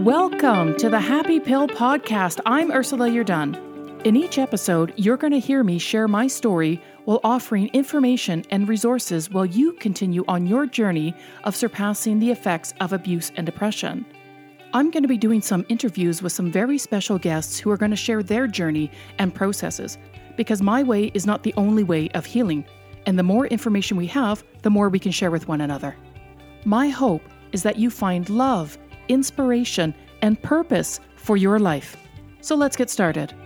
Welcome to the Happy Pill Podcast. I'm Ursula Yerdun. In each episode, you're going to hear me share my story while offering information and resources while you continue on your journey of surpassing the effects of abuse and depression. I'm going to be doing some interviews with some very special guests who are going to share their journey and processes, because my way is not the only way of healing, and the more information we have, the more we can share with one another. My hope is that you find love, inspiration, and purpose for your life. So let's get started.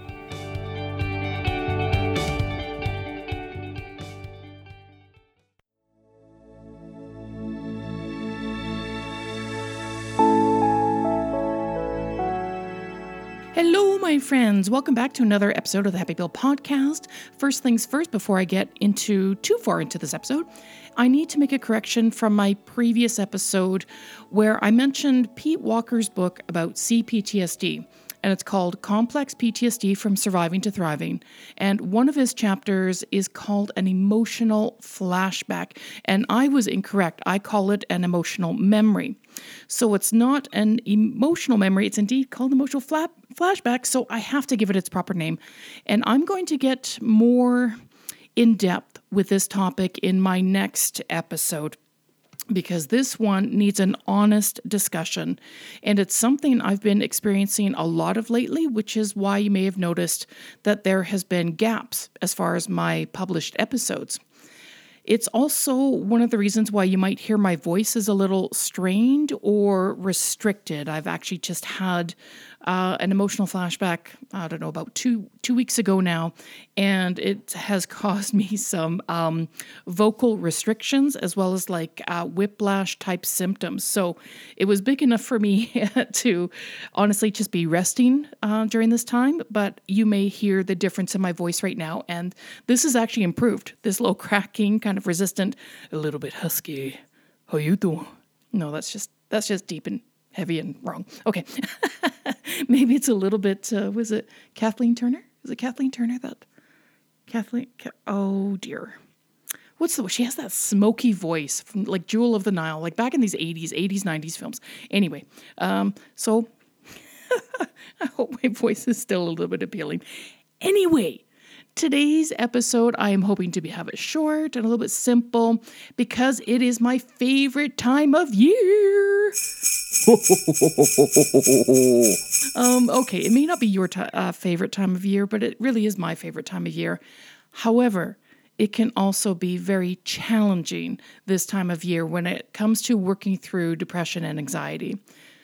Hello, my friends. Welcome back to another episode of the Happy Pill Podcast. First things first, before I get too far into this episode, I need to make a correction from my previous episode where I mentioned Pete Walker's book about CPTSD, and it's called Complex PTSD from Surviving to Thriving. And one of his chapters is called an emotional flashback. And I was incorrect. I call it an emotional memory. So it's not an emotional memory. It's indeed called emotional flashback. So I have to give it its proper name. And I'm going to get more in depth with this topic in my next episode, because this one needs an honest discussion. And it's something I've been experiencing a lot of lately, which is why you may have noticed that there has been gaps as far as my published episodes. It's also one of the reasons why you might hear my voice is a little strained or restricted. I've actually just had an emotional flashback, I don't know, about two weeks ago now, and it has caused me some vocal restrictions as well as like whiplash type symptoms. So it was big enough for me to honestly just be resting during this time, but you may hear the difference in my voice right now, and this is actually improved. This low cracking, kind of resistant, a little bit husky. How you doing? No, that's just deep and heavy and wrong. Okay. Maybe it's a little bit, was it Kathleen Turner? Is it Kathleen Turner oh dear. She has that smoky voice from like Jewel of the Nile, like back in these 80s, 90s films. Anyway, so I hope my voice is still a little bit appealing. Anyway, today's episode, I am hoping to have it short and a little bit simple because it is my favorite time of year. Okay, it may not be your favorite time of year, but it really is my favorite time of year. However, it can also be very challenging this time of year when it comes to working through depression and anxiety.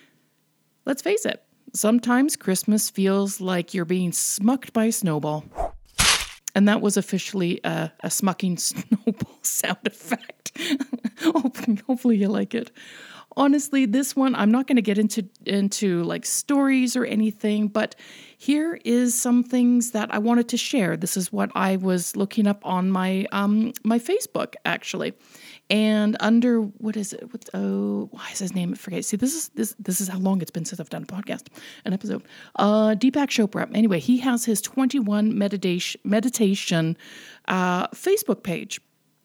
Let's face it, sometimes Christmas feels like you're being smucked by a snowball. And that was officially a smucking snowball sound effect. Hopefully you like it. Honestly, this one, I'm not going to get into like stories or anything, but here is some things that I wanted to share. This is what I was looking up on my my Facebook, actually. And under, what is it? Why is his name? I forget. See, this is how long it's been since I've done an episode. Deepak Chopra. Anyway, he has his 21 meditation Facebook page.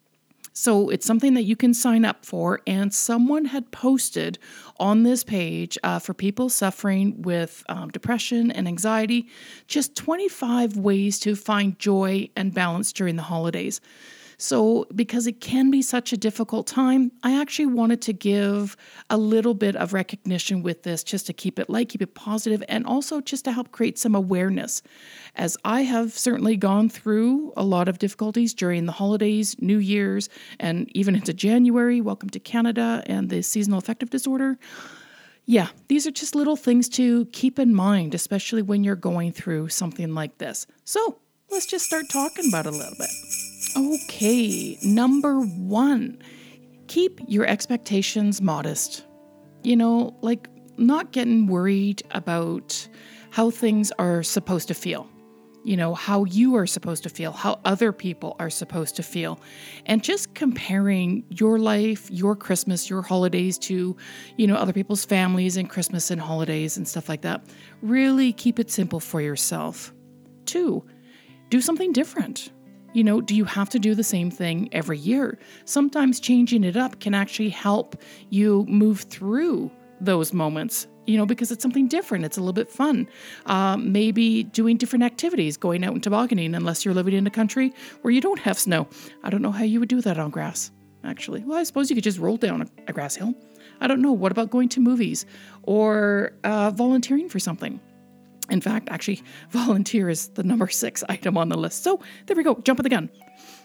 So it's something that you can sign up for, and someone had posted on this page for people suffering with depression and anxiety, just 25 ways to find joy and balance during the holidays. So because it can be such a difficult time, I actually wanted to give a little bit of recognition with this, just to keep it light, keep it positive, and also just to help create some awareness. As I have certainly gone through a lot of difficulties during the holidays, New Year's, and even into January, welcome to Canada, and the seasonal affective disorder. Yeah, these are just little things to keep in mind, especially when you're going through something like this. So let's just start talking about it a little bit. Okay, number 1, keep your expectations modest. Like not getting worried about how things are supposed to feel. How you are supposed to feel, how other people are supposed to feel, and just comparing your life, your Christmas, your holidays to, other people's families and Christmas and holidays and stuff like that. Really keep it simple for yourself. 2, do something different. Do you have to do the same thing every year? Sometimes changing it up can actually help you move through those moments, because it's something different. It's a little bit fun. Maybe doing different activities, going out and tobogganing, unless you're living in a country where you don't have snow. I don't know how you would do that on grass, actually. Well, I suppose you could just roll down a grass hill. I don't know. What about going to movies or volunteering for something? In fact, actually, volunteer is the number 6 item on the list. So there we go. Jump of the gun.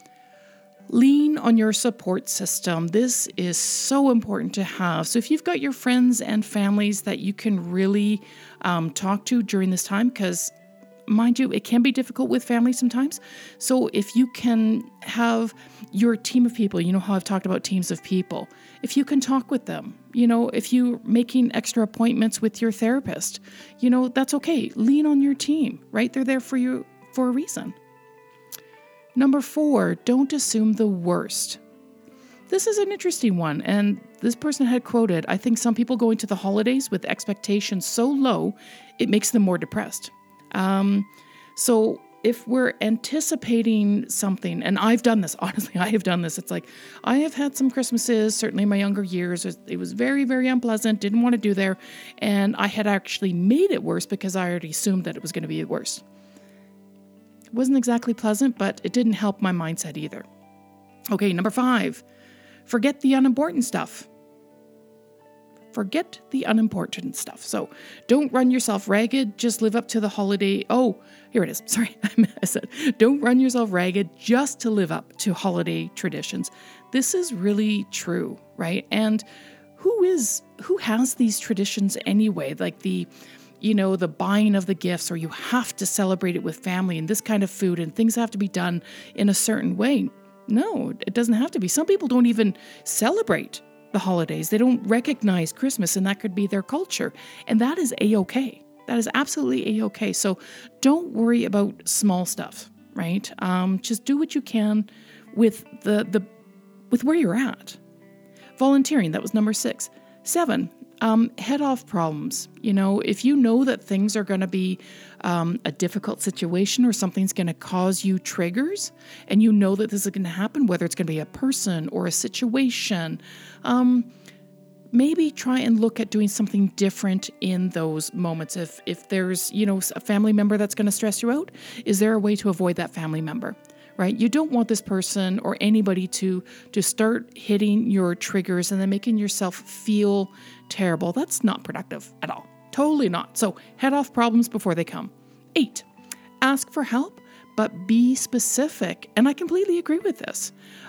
Lean on your support system. This is so important to have. So if you've got your friends and families that you can really talk to during this time, because mind you, it can be difficult with family sometimes. So if you can have your team of people, you know how I've talked about teams of people, if you can talk with them, if you're making extra appointments with your therapist, that's okay. Lean on your team, right? They're there for you for a reason. Number 4, don't assume the worst. This is an interesting one, and this person had quoted, I think some people go into the holidays with expectations so low, it makes them more depressed. So if we're anticipating something, and I've done this, honestly, I have done this. It's like, I have had some Christmases, certainly in my younger years, it was very, very unpleasant, didn't want to do there, and I had actually made it worse because I already assumed that it was going to be worse. It wasn't exactly pleasant, but it didn't help my mindset either. Okay, number 5, forget the unimportant stuff. Forget the unimportant stuff. So don't run yourself ragged. Just live up to the holiday. Oh, here it is. Sorry, I said, don't run yourself ragged just to live up to holiday traditions. This is really true, right? And who has these traditions anyway? Like the buying of the gifts, or you have to celebrate it with family and this kind of food and things have to be done in a certain way. No, it doesn't have to be. Some people don't even celebrate the holidays. They don't recognize Christmas, and that could be their culture. And that is A-okay. That is absolutely A-okay. So don't worry about small stuff, right? Just do what you can with with where you're at. Volunteering, that was number 6. 7, head off problems. If you know that things are going to be a difficult situation or something's going to cause you triggers, and you know that this is going to happen, whether it's going to be a person or a situation, maybe try and look at doing something different in those moments. If there's, a family member that's going to stress you out, is there a way to avoid that family member? Right? You don't want this person or anybody to start hitting your triggers and then making yourself feel terrible. That's not productive at all. Totally not. So head off problems before they come. 8, ask for help, but be specific. And I completely agree with this.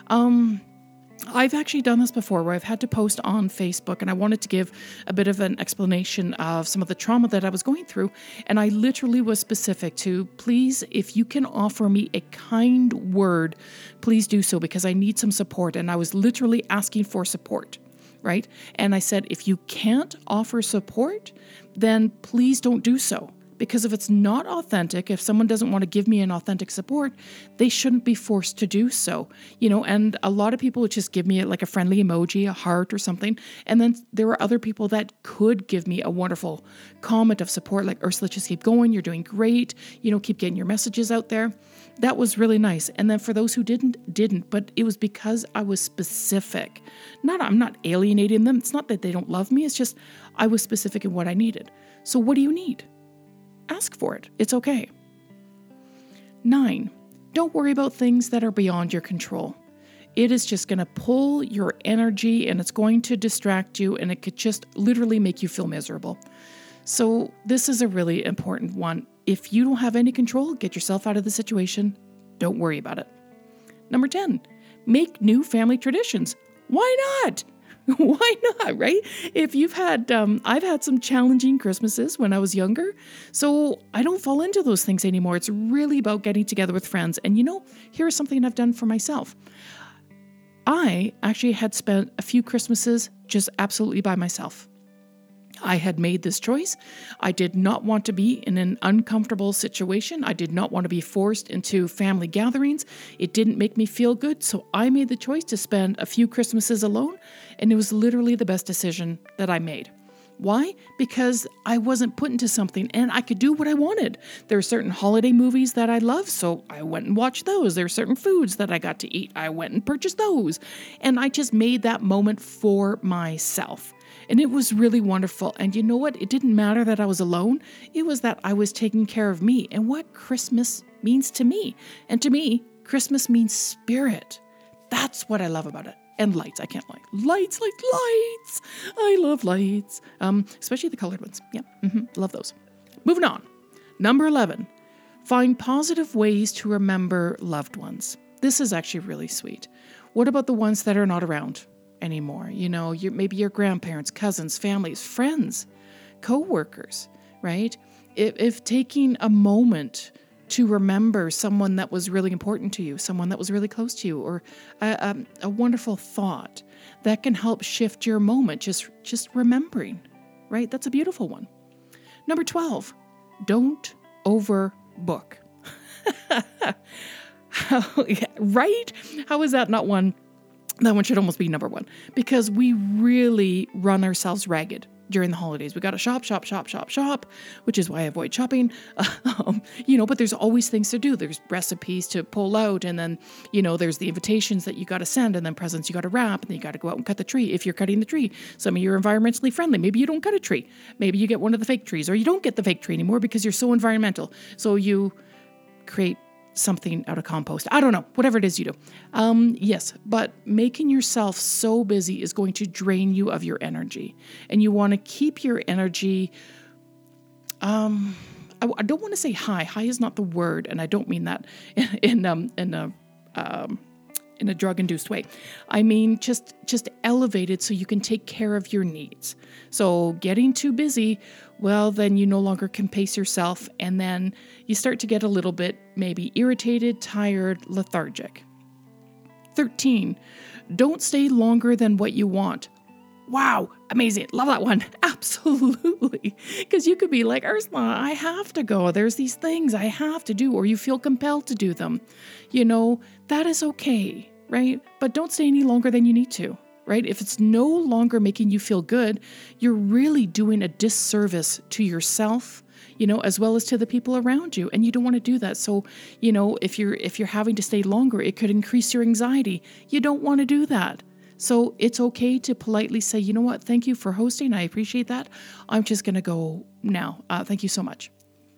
I've actually done this before where I've had to post on Facebook, and I wanted to give a bit of an explanation of some of the trauma that I was going through. And I literally was specific to, please, if you can offer me a kind word, please do so, because I need some support. And I was literally asking for support, right? And I said, if you can't offer support, then please don't do so. Because if it's not authentic, if someone doesn't want to give me an authentic support, they shouldn't be forced to do so. And a lot of people would just give me like a friendly emoji, a heart or something. And then there were other people that could give me a wonderful comment of support, like, Ursula, just keep going. You're doing great. Keep getting your messages out there. That was really nice. And then for those who didn't, but it was because I was specific. I'm not alienating them. It's not that they don't love me. It's just I was specific in what I needed. So what do you need? Ask for it. It's okay. 9, don't worry about things that are beyond your control. It is just going to pull your energy and it's going to distract you, and it could just literally make you feel miserable. So this is a really important one. If you don't have any control, get yourself out of the situation. Don't worry about it. Number 10, make new family traditions. Why not? Why not, right? If you've had, I've had some challenging Christmases when I was younger, so I don't fall into those things anymore. It's really about getting together with friends. And here's something I've done for myself. I actually had spent a few Christmases just absolutely by myself. I had made this choice. I did not want to be in an uncomfortable situation. I did not want to be forced into family gatherings. It didn't make me feel good. So I made the choice to spend a few Christmases alone. And it was literally the best decision that I made. Why? Because I wasn't put into something and I could do what I wanted. There are certain holiday movies that I love, so I went and watched those. There are certain foods that I got to eat. I went and purchased those. And I just made that moment for myself. And it was really wonderful. And you know what? It didn't matter that I was alone. It was that I was taking care of me and what Christmas means to me. And to me, Christmas means spirit. That's what I love about it. And lights. I can't lie. Lights, lights, lights. I love lights. Especially the colored ones. Yeah. Love those. Moving on. Number 11. Find positive ways to remember loved ones. This is actually really sweet. What about the ones that are not around anymore? You know, maybe your grandparents, cousins, families, friends, co-workers, right? If taking a moment to remember someone that was really important to you, someone that was really close to you, or a wonderful thought that can help shift your moment, just remembering, right? That's a beautiful one. Number 12, don't overbook. Right? How is that not one? That one should almost be number 1 because we really run ourselves ragged during the holidays. We got to shop, which is why I avoid shopping. But there's always things to do. There's recipes to pull out, and then, there's the invitations that you got to send, and then presents you got to wrap, and then you got to go out and cut the tree. If you're cutting the tree, some of you are environmentally friendly. Maybe you don't cut a tree. Maybe you get one of the fake trees, or you don't get the fake tree anymore because you're so environmental. So you create something out of compost. I don't know, whatever it is you do. Yes, but making yourself so busy is going to drain you of your energy. And you want to keep your energy, I don't want to say high. High is not the word, and I don't mean that in a drug-induced way. I mean just elevated so you can take care of your needs. So getting too busy, well, then you no longer can pace yourself, and then you start to get a little bit maybe irritated, tired, lethargic. 13, don't stay longer than what you want. Wow, amazing. Love that one. Absolutely. Because you could be like, Ursula, I have to go. There's these things I have to do, or you feel compelled to do them. That is okay, right? But don't stay any longer than you need to, right? If it's no longer making you feel good, you're really doing a disservice to yourself, as well as to the people around you. And you don't want to do that. So, if you're having to stay longer, it could increase your anxiety. You don't want to do that. So it's okay to politely say, you know what, thank you for hosting. I appreciate that. I'm just going to go now. Thank you so much.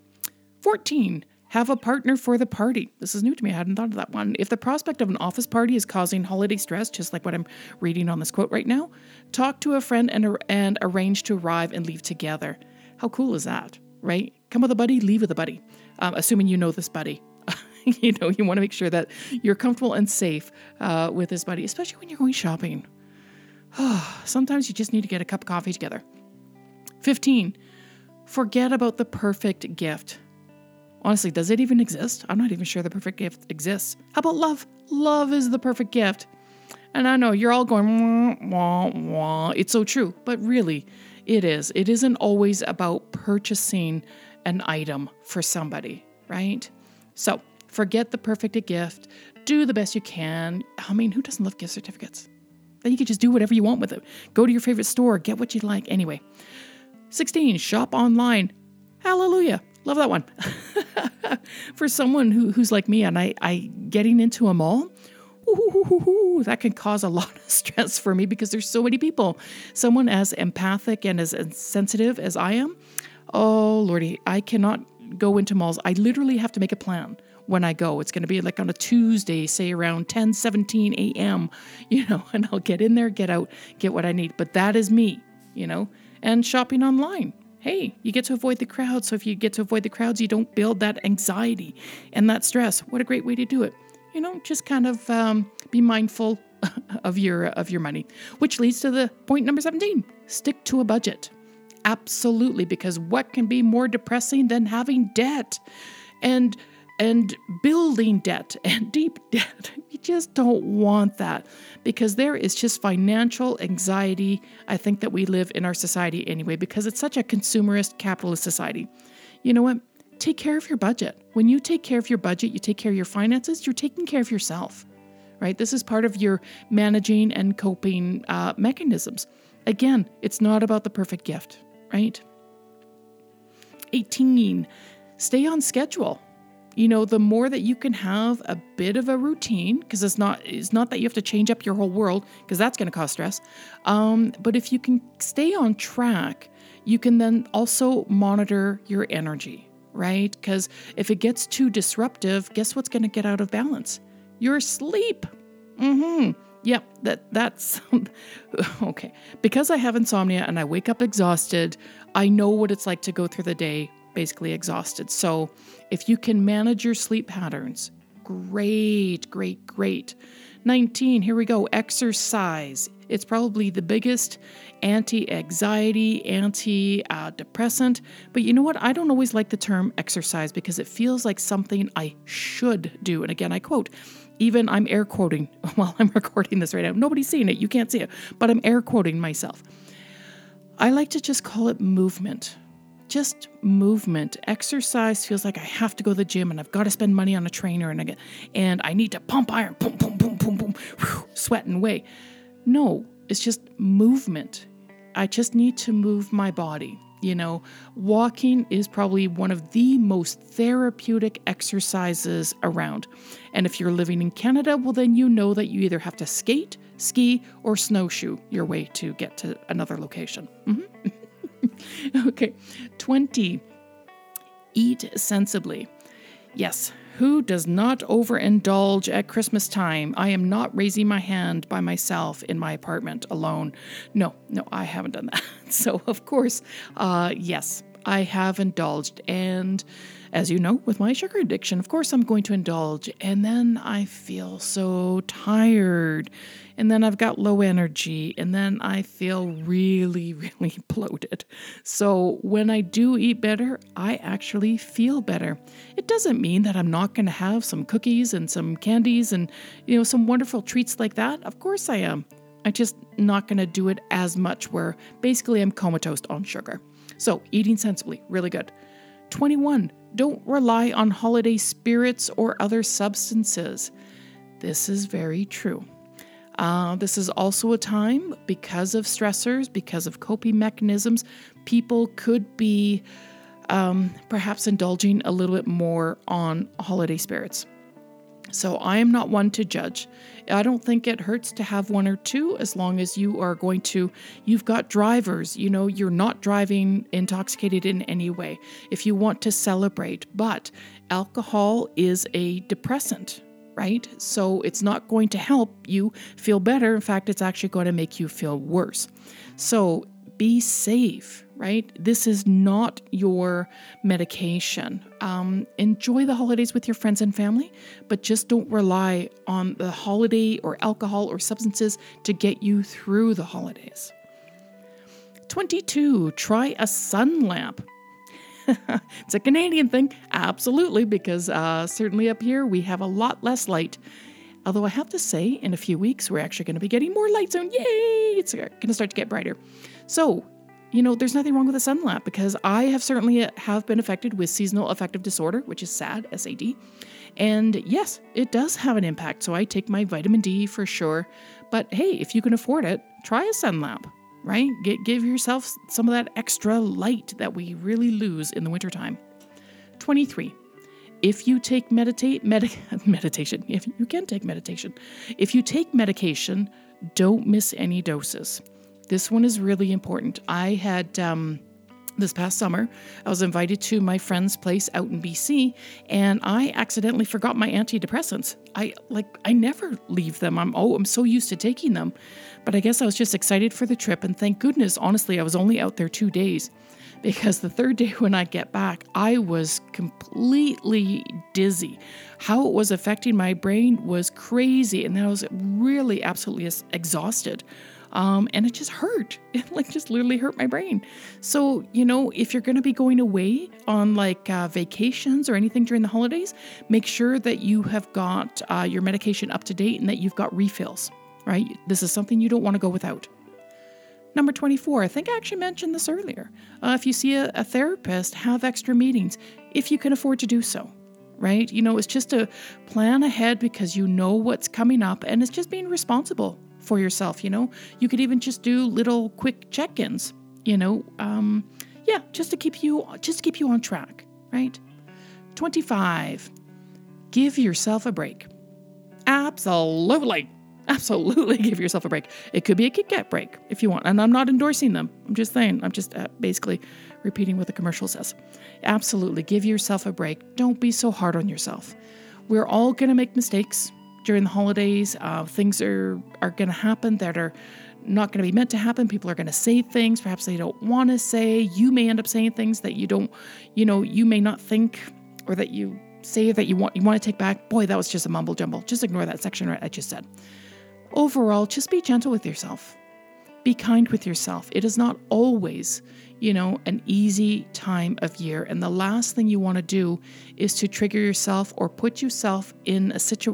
14, have a partner for the party. This is new to me. I hadn't thought of that one. If the prospect of an office party is causing holiday stress, just like what I'm reading on this quote right now, talk to a friend and arrange to arrive and leave together. How cool is that, right? Come with a buddy, leave with a buddy. Assuming you know this buddy. You want to make sure that you're comfortable and safe with this buddy, especially when you're going shopping. Sometimes you just need to get a cup of coffee together. 15, forget about the perfect gift. Honestly, does it even exist? I'm not even sure the perfect gift exists. How about love? Love is the perfect gift. And I know you're all going, wah, wah, wah. It's so true. But really, it is. It isn't always about purchasing an item for somebody, right? So forget the perfect gift. Do the best you can. I mean, who doesn't love gift certificates? Then you can just do whatever you want with it. Go to your favorite store. Get what you like. Anyway. 16, shop online. Hallelujah. Love that one. For someone who's like me and I getting into a mall, that can cause a lot of stress for me because there's so many people. Someone as empathic and as sensitive as I am, oh Lordy, I cannot go into malls. I literally have to make a plan when I go. It's going to be like on a Tuesday, say around 10:17 a.m., and I'll get in there, get out, get what I need. But that is me, and shopping online. Hey, you get to avoid the crowds. So if you get to avoid the crowds, you don't build that anxiety and that stress. What a great way to do it. Just kind of be mindful of your money, which leads to the point number 17. Stick to a budget. Absolutely, because what can be more depressing than having debt and building debt and deep debt? You just don't want that because there is just financial anxiety, I think, that we live in our society anyway, because it's such a consumerist, capitalist society. You know what? Take care of your budget. When you take care of your budget, you take care of your finances, you're taking care of yourself, right? This is part of your managing and coping mechanisms. Again, it's not about the perfect gift, right? 18, stay on schedule. The more that you can have a bit of a routine, because it's not that you have to change up your whole world, because that's going to cause stress. But if you can stay on track, you can then also monitor your energy, right? Because if it gets too disruptive, guess what's going to get out of balance? Your sleep. Yeah, that's okay. Because I have insomnia and I wake up exhausted, I know what it's like to go through the day basically exhausted. So if you can manage your sleep patterns, great. 19, here we go, exercise. It's probably the biggest anti-anxiety, anti-depressant. But you know what? I don't always like the term exercise because it feels like something I should do. And again, I quote, even I'm air quoting while I'm recording this right now. Nobody's seeing it. You can't see it. But I'm air quoting myself. I like to just call it movement. Just movement. Exercise feels like I have to go to the gym and I've got to spend money on a trainer and I need to pump iron, boom, boom, boom, boom, boom, sweating away. No, it's just movement. I just need to move my body. Walking is probably one of the most therapeutic exercises around. And if you're living in Canada, well, then you know that you either have to skate, ski, or snowshoe your way to get to another location. Okay. 20, eat sensibly. Yes. Who does not overindulge at Christmas time? I am not raising my hand by myself in my apartment alone. No, I haven't done that. So, of course, yes, I have indulged. And as you know, with my sugar addiction, of course, I'm going to indulge. And then I feel so tired. And then I've got low energy. And then I feel really, really bloated. So when I do eat better, I actually feel better. It doesn't mean that I'm not going to have some cookies and some candies and, some wonderful treats like that. Of course I am. I'm just not going to do it as much where basically I'm comatose on sugar. So eating sensibly, really good. 21, don't rely on holiday spirits or other substances. This is very true. This is also a time, because of stressors, because of coping mechanisms, people could be perhaps indulging a little bit more on holiday spirits. So I am not one to judge. I don't think it hurts to have one or two as long as you've got drivers, you're not driving intoxicated in any way. If you want to celebrate, but alcohol is a depressant, right? So it's not going to help you feel better. In fact, it's actually going to make you feel worse. So be safe, right? This is not your medication. Enjoy the holidays with your friends and family, but just don't rely on the holiday or alcohol or substances to get you through the holidays. 22, try a sun lamp. It's a Canadian thing, absolutely, because certainly up here we have a lot less light. Although I have to say, in a few weeks, we're actually going to be getting more light soon. Yay! It's going to start to get brighter. So, there's nothing wrong with a sun lamp because I have certainly have been affected with seasonal affective disorder, which is SAD, S-A-D. And yes, it does have an impact. So I take my vitamin D for sure. But hey, if you can afford it, try a sun lamp, right? Give yourself some of that extra light that we really lose in the wintertime. 23. If you take meditation, if you can take meditation, if you take medication, don't miss any doses. This one is really important. I had, this past summer, I was invited to my friend's place out in BC, and I accidentally forgot my antidepressants. I never leave them. I'm so used to taking them. But I guess I was just excited for the trip, and thank goodness, honestly, I was only out there 2 days. Because the third day when I get back, I was completely dizzy. How it was affecting my brain was crazy. And I was really absolutely exhausted. And it just hurt. It just literally hurt my brain. So, if you're going to be going away on vacations or anything during the holidays, make sure that you have got your medication up to date and that you've got refills, right? This is something you don't want to go without. Number 24, I think I actually mentioned this earlier. If you see a therapist, have extra meetings if you can afford to do so, right? It's just to plan ahead because you know what's coming up and it's just being responsible for yourself, You could even just do little quick check-ins, just to keep you on track, right? 25, Give yourself a break. Absolutely. Absolutely give yourself a break. It could be a Kit Kat break if you want. And I'm not endorsing them. I'm just saying. I'm just basically repeating what the commercial says. Absolutely give yourself a break. Don't be so hard on yourself. We're all going to make mistakes during the holidays. Things are going to happen that are not going to be meant to happen. People are going to say things perhaps they don't want to say. You may end up saying things that you may not think, or that you say that you want to take back. Boy, that was just a mumble jumble. Just ignore that section right I just said. Overall, just be gentle with yourself. Be kind with yourself. It is not always, an easy time of year. And the last thing you want to do is to trigger yourself or put yourself into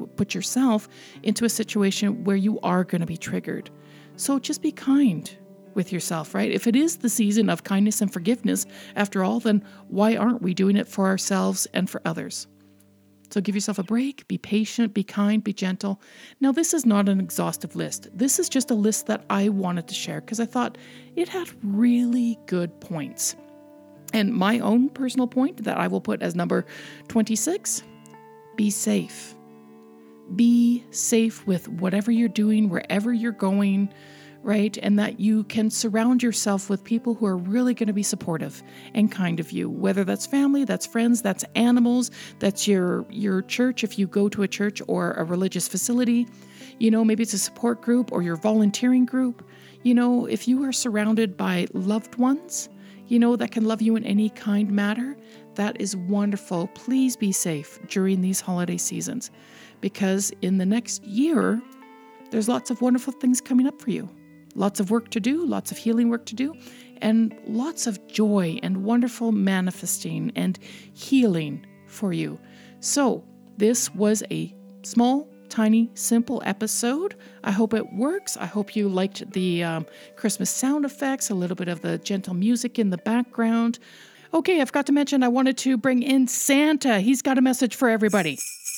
a situation where you are going to be triggered. So just be kind with yourself, right? If it is the season of kindness and forgiveness, after all, then why aren't we doing it for ourselves and for others? So give yourself a break, be patient, be kind, be gentle. Now, this is not an exhaustive list. This is just a list that I wanted to share because I thought it had really good points. And my own personal point that I will put as number 26, be safe. Be safe with whatever you're doing, wherever you're going, right? And that you can surround yourself with people who are really going to be supportive and kind of you, whether that's family, that's friends, that's animals, that's your church if you go to a church or a religious facility. Maybe it's a support group or your volunteering group. If you are surrounded by loved ones, that can love you in any kind manner, that is wonderful. Please be safe during these holiday seasons, because in the next year, there's lots of wonderful things coming up for you. Lots of work to do, lots of healing work to do, and lots of joy and wonderful manifesting and healing for you. So this was a small, tiny, simple episode. I hope it works. I hope you liked the Christmas sound effects, a little bit of the gentle music in the background. Okay, I forgot to mention I wanted to bring in Santa. He's got a message for everybody.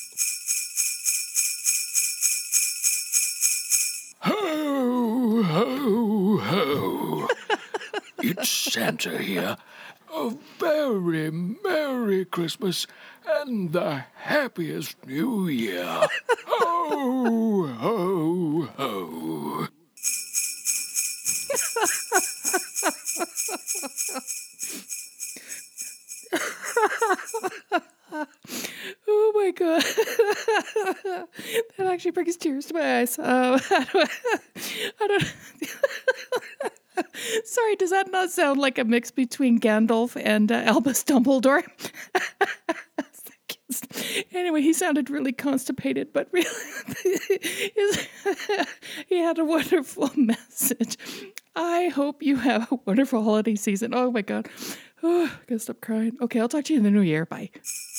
Ho, ho, ho. It's Santa here. A very Merry Christmas and the happiest New Year. Ho, ho, ho. Oh my God. That actually brings tears to my eyes. I don't Sorry, does that not sound like a mix between Gandalf and Albus Dumbledore? Anyway, he sounded really constipated, but really, he had a wonderful message. I hope you have a wonderful holiday season. Oh my God. Oh, I gotta stop crying. Okay, I'll talk to you in the new year. Bye.